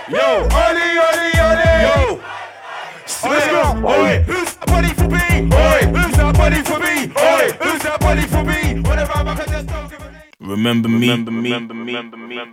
Yo, Oli, Oli, Oli. Yo. Let's go. Oi, who's that buddy for me? Oi, who's that buddy for me? Oi, who's that buddy for me? Whatever, I can just don't give a name. Remember me.